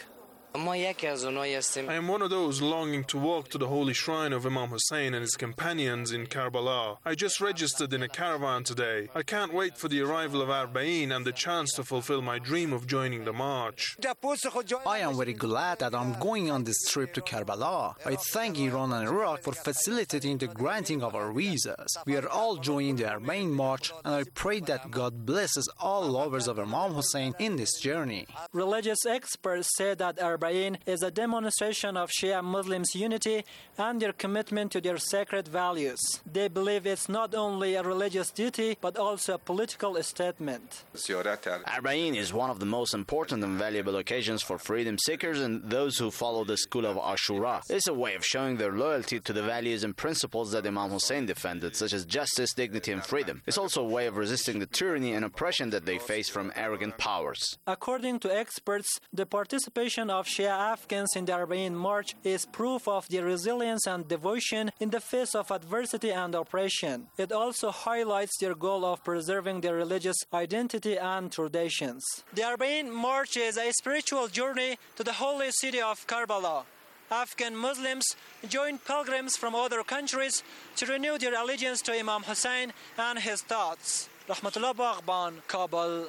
Speaker 27: I am one of those longing to walk to the holy shrine of Imam Hussein and his companions in Karbala. I just registered in a caravan today. I can't wait for the arrival of Arba'in and the chance to fulfill my dream of joining the march.
Speaker 28: I am very glad that I'm going on this trip to Karbala. I thank Iran and Iraq for facilitating the granting of our visas. We are all joining the Arba'in march, and I pray that God blesses all lovers of Imam Hussein in this journey.
Speaker 26: Religious experts say that Arba'in is a demonstration of Shia Muslims' unity and their commitment to their sacred values. They believe it's not only a religious duty, but also a political statement.
Speaker 29: Arba'in is one of the most important and valuable occasions for freedom seekers and those who follow the school of Ashura. It's a way of showing their loyalty to the values and principles that Imam Hussein defended, such as justice, dignity, and freedom. It's also a way of resisting the tyranny and oppression that they face from arrogant powers.
Speaker 26: According to experts, the participation of Shia Afghans in the Arba'in March is proof of their resilience and devotion in the face of adversity and oppression. It also highlights their goal of preserving their religious identity and traditions. The Arba'in March is a spiritual journey to the holy city of Karbala. Afghan Muslims join pilgrims from other countries to renew their allegiance to Imam Hussein and his thoughts. Rahmatullah Baghban, Kabul.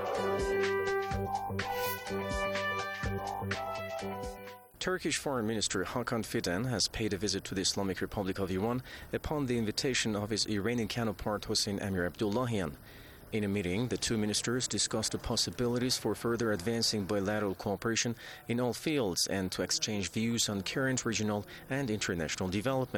Speaker 30: Turkish Foreign Minister Hakan Fidan has paid a visit to the Islamic Republic of Iran upon the invitation of his Iranian counterpart Hossein Amir Abdullahian. In a meeting, the two ministers discussed the possibilities for further advancing bilateral cooperation in all fields and to exchange views on current regional and international developments.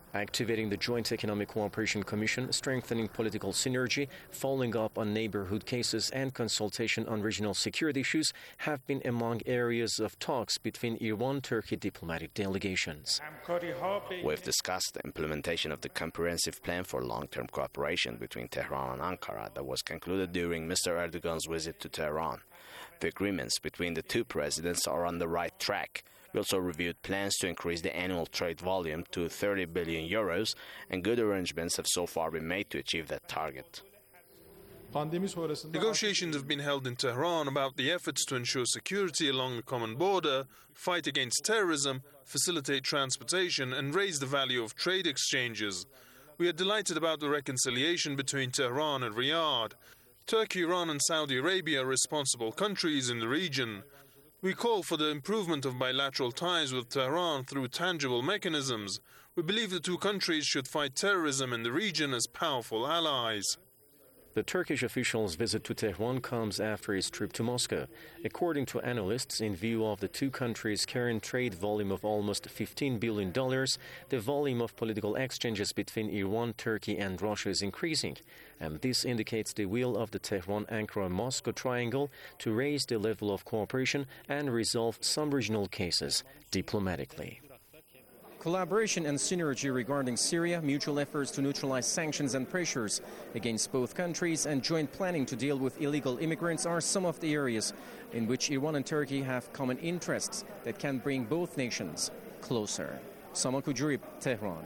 Speaker 30: activating the Joint Economic Cooperation Commission, strengthening political synergy, following up on neighborhood cases, and consultation on regional security issues have been among areas of talks between Iran-Turkey diplomatic delegations.
Speaker 22: We've discussed the implementation of the comprehensive plan for long-term cooperation between Tehran and Ankara that was concluded during Mister Erdogan's visit to Tehran. The agreements between the two presidents are on the right track. We also reviewed plans to increase the annual trade volume to thirty billion euros, and good arrangements have so far been made to achieve that target.
Speaker 27: Negotiations have been held in Tehran about the efforts to ensure security along the common border, fight against terrorism, facilitate transportation, and raise the value of trade exchanges. We are delighted about the reconciliation between Tehran and Riyadh. Turkey, Iran, and Saudi Arabia are responsible countries in the region. We call for the improvement of bilateral ties with Tehran through tangible mechanisms. We believe the two countries should fight terrorism in the region as powerful allies.
Speaker 30: The Turkish official's visit to Tehran comes after his trip to Moscow. According to analysts, in view of the two countries' current trade volume of almost fifteen billion dollars, the volume of political exchanges between Iran, Turkey, and Russia is increasing. And this indicates the will of the Tehran-Ankara-Moscow triangle to raise the level of cooperation and resolve some regional cases diplomatically.
Speaker 1: Collaboration and synergy regarding Syria, mutual efforts to neutralize sanctions and pressures against both countries, and joint planning to deal with illegal immigrants are some of the areas in which Iran and Turkey have common interests that can bring both nations closer. Samaku Jurib, Tehran.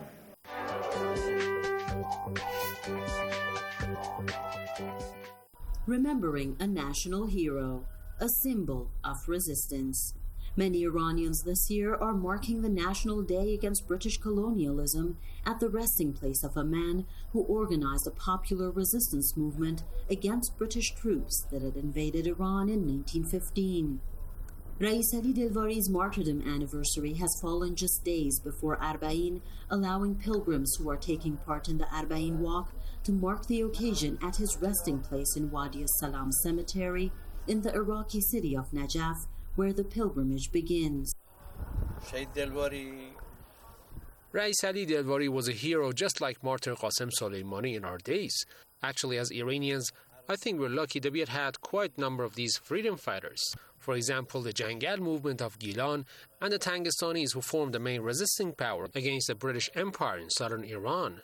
Speaker 3: Remembering a national hero, a symbol of resistance. Many Iranians this year are marking the National Day against British colonialism at the resting place of a man who organized a popular resistance movement against British troops that had invaded Iran in nineteen fifteen. Rais Ali Delvari's martyrdom anniversary has fallen just days before Arbaeen, allowing pilgrims who are taking part in the Arbaeen walk to mark the occasion at his resting place in Wadi Salam Cemetery in the Iraqi city of Najaf, where the pilgrimage begins.
Speaker 11: Rais Ali Delvari was a hero just like Martyr Qasem Soleimani in our days. Actually, as Iranians, I think we're lucky that we had had quite a number of these freedom fighters. For example, the Jangal movement of Gilan and the Tangstanis, who formed the main resisting power against the British Empire in southern Iran.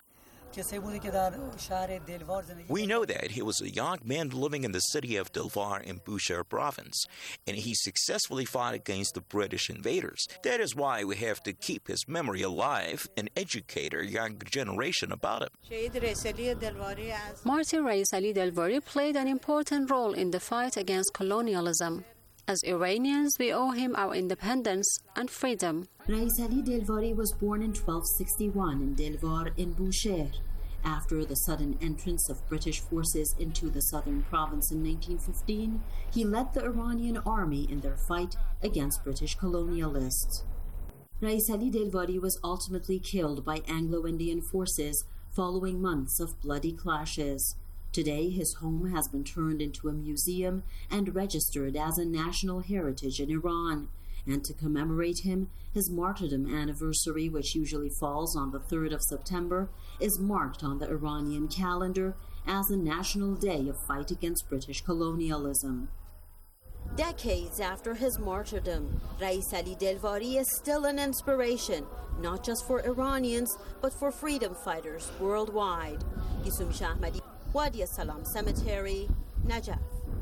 Speaker 9: We know that he was a young man living in the city of Delvar in Bushehr province, and he successfully fought against the British invaders. That is why we have to keep his memory alive and educate our younger generation about him.
Speaker 4: Martyr Rais Ali Delvari played an important role in the fight against colonialism. As Iranians, we owe him our independence and freedom.
Speaker 3: Rais Ali Delvari was born in twelve sixty-one in Delvar in Bushehr. After the sudden entrance of British forces into the southern province in nineteen fifteen, he led the Iranian army in their fight against British colonialists. Rais Ali Delvari was ultimately killed by Anglo-Indian forces following months of bloody clashes. Today, his home has been turned into a museum and registered as a national heritage in Iran. And to commemorate him, his martyrdom anniversary, which usually falls on the third of September, is marked on the Iranian calendar as a national day of fight against British colonialism.
Speaker 5: Decades after his martyrdom, Rais Ali Delvari is still an inspiration, not just for Iranians, but for freedom fighters worldwide. Gisum Shahmadi, Wadi Salam Cemetery, Najaf.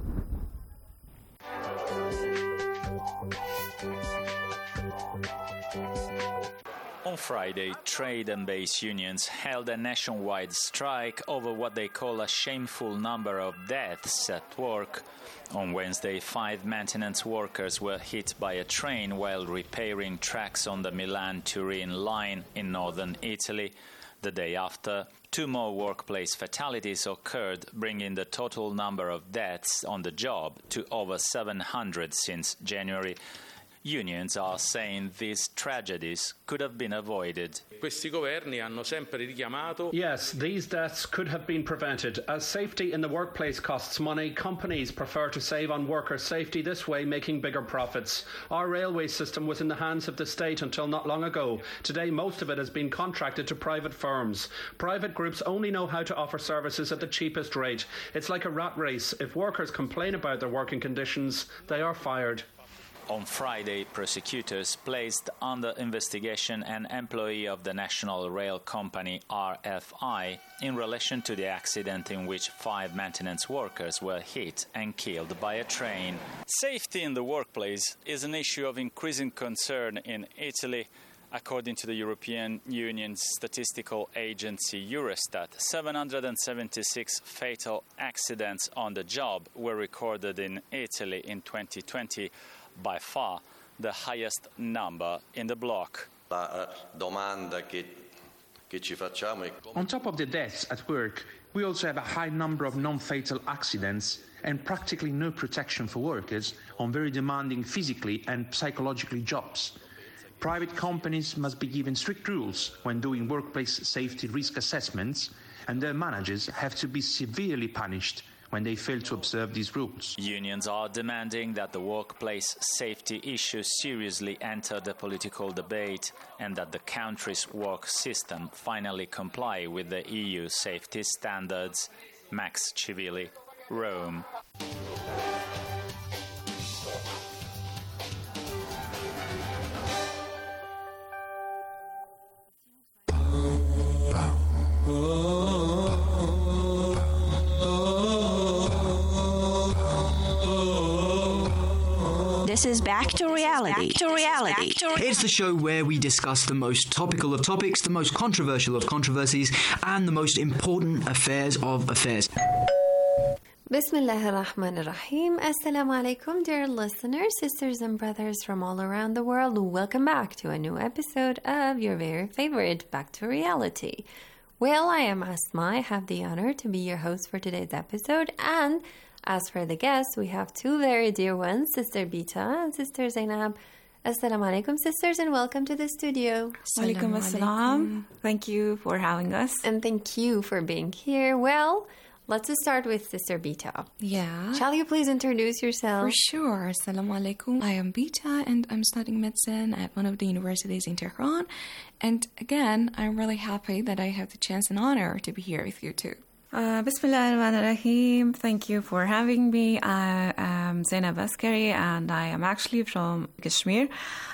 Speaker 22: On Friday, trade and base unions held a nationwide strike over what they call a shameful number of deaths at work. On Wednesday, five maintenance workers were hit by a train while repairing tracks on the Milan-Turin line in northern Italy. The day after, two more workplace fatalities occurred, bringing the total number of deaths on the job to over seven hundred since January.
Speaker 6: Unions are saying these tragedies could have been avoided.
Speaker 14: Yes, these deaths could have been prevented. As safety in the workplace costs money, companies prefer to save on worker safety, this way making bigger profits. Our railway system was in the hands of the state until not long ago. Today, most of it has been contracted to private firms. Private groups only know how to offer services at the cheapest rate. It's like a rat race. If workers complain about their working conditions, they are fired.
Speaker 6: On Friday, prosecutors placed under investigation an employee of the National Rail Company R F I in relation to the accident in which five maintenance workers were hit and killed by a train. Safety in the workplace is an issue of increasing concern in Italy. According to the European Union's statistical agency Eurostat, seven hundred seventy-six fatal accidents on the job were recorded in Italy in twenty twenty, by far the highest number in the bloc.
Speaker 8: La domanda che, che ci facciamo è...
Speaker 10: On top of the deaths at work, we also have a high number of non-fatal accidents and practically no protection for workers on very demanding physically and psychologically jobs. Private companies must be given strict rules when doing workplace safety risk assessments, and their managers have to be severely punished when they fail to observe these rules.
Speaker 6: Unions are demanding that the workplace safety issues seriously enter the political debate and that the country's work system finally comply with the E U safety standards. Max Civilli, Rome.
Speaker 13: This is Back to Reality. Back to Reality.
Speaker 15: Back to... It's the show where we discuss the most topical of topics, the most controversial of controversies, and the most important affairs of affairs.
Speaker 16: Bismillah ar-Rahman ar-Rahim. Assalamu alaikum, dear listeners, sisters and brothers from all around the world. Welcome back to a new episode of your very favorite Back to Reality. Well, I am Asma. I have the honor to be your host for today's episode, and as for the guests, we have two very dear ones, Sister Bita and Sister Zainab. Assalamu alaikum, sisters, and welcome to the studio.
Speaker 17: Walaikum assalam. Thank you for having us.
Speaker 16: And thank you for being here. Well, let's start with Sister Bita.
Speaker 17: Yeah.
Speaker 16: Shall you please introduce yourself?
Speaker 17: For sure. Assalamu alaikum. I am Bita, and I'm studying medicine at one of the universities in Tehran. And again, I'm really happy that I have the chance and honor to be here with you too. Uh, Bismillah ar-Rahman ar-Rahim. Thank you for having me. I am Zainab Askari, and I am actually from Kashmir.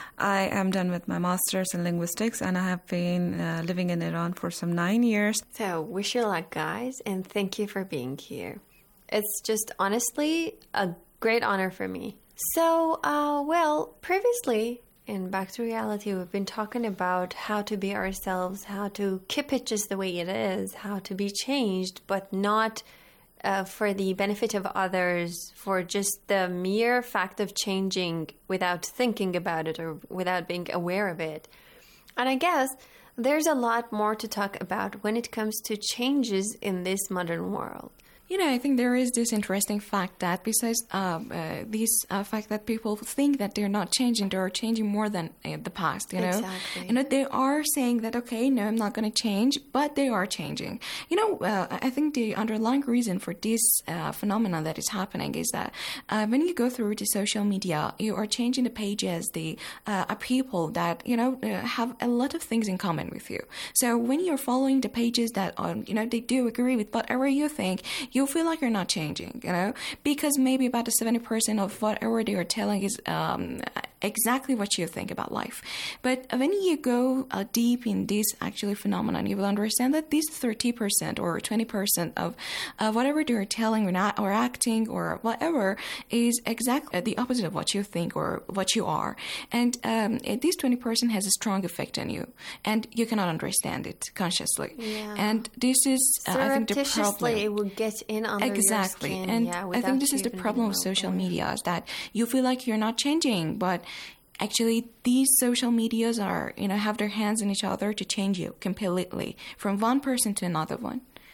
Speaker 17: I am done with my master's in linguistics, and I have been uh, living in Iran for some nine years.
Speaker 16: So, wish you luck, guys, and thank you for being here. It's just honestly a great honor for me. So, uh, well, previously in Back to Reality, we've been talking about how to be ourselves, how to keep it just the way it is, how to be changed, but not uh, for the benefit of others, for just the mere fact of changing without thinking about it or without being aware of it. And I guess there's a lot more to talk about when it comes to changes in this modern world.
Speaker 17: You know, I think there is this interesting fact that besides uh, uh, this uh, fact that people think that they're not changing, they are changing more than uh, the past, you know.
Speaker 16: Exactly.
Speaker 17: You know, they are saying that, okay, no, I'm not going to change, but they are changing. You know, uh, I think the underlying reason for this uh, phenomenon that is happening is that uh, when you go through the social media, you are changing the pages, the uh, are people that, you know, uh, have a lot of things in common with you. So when you're following the pages that, are, you know, they do agree with whatever you think, you feel like you're not changing, you know, because maybe about the seventy percent of whatever they are telling is um, exactly what you think about life. But when you go uh, deep in this actually phenomenon, you will understand that this thirty percent or twenty percent of uh, whatever they're telling or not or acting or whatever is exactly the opposite of what you think or what you are. And um, this twenty percent has a strong effect on you, and you cannot understand it consciously.
Speaker 16: Yeah.
Speaker 17: And this is, uh, I think, the problem.
Speaker 16: It will get in under
Speaker 17: exactly.
Speaker 16: your skin.
Speaker 17: And
Speaker 16: yeah,
Speaker 17: I think this is the problem of social media, is that you feel like you're not changing, but actually these social medias are, you know, have their hands in each other to change you completely from one person to another one.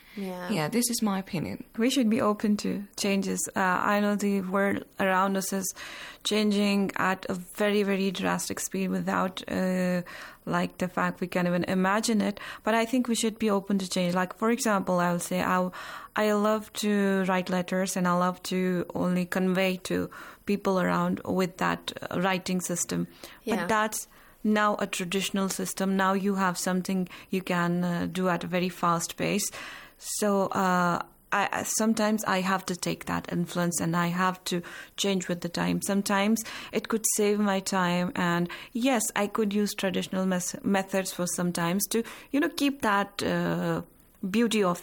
Speaker 16: Yeah.
Speaker 17: Yeah, this is my opinion.
Speaker 2: We should be open to changes. Uh, I know the world around us is changing at a very, very drastic speed without uh, like the fact we can't even imagine it. But I think we should be open to change. Like, for example, I will say I, I love to write letters and I love to only convey to people around with that uh, writing system.
Speaker 16: Yeah.
Speaker 2: But that's now a traditional system. Now you have something you can uh, do at a very fast pace. So uh, I, sometimes I have to take that influence and I have to change with the time. Sometimes it could save my time, and yes, I could use traditional mes- methods for sometimes to, you know, keep that uh, beauty of